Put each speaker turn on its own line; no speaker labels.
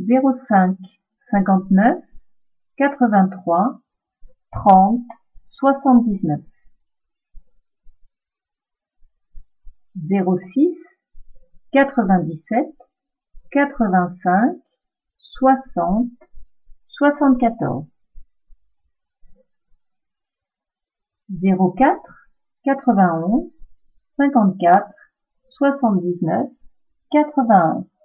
05 59 83 30 79. 06 97 85 60 74. 04 91 54 79 81.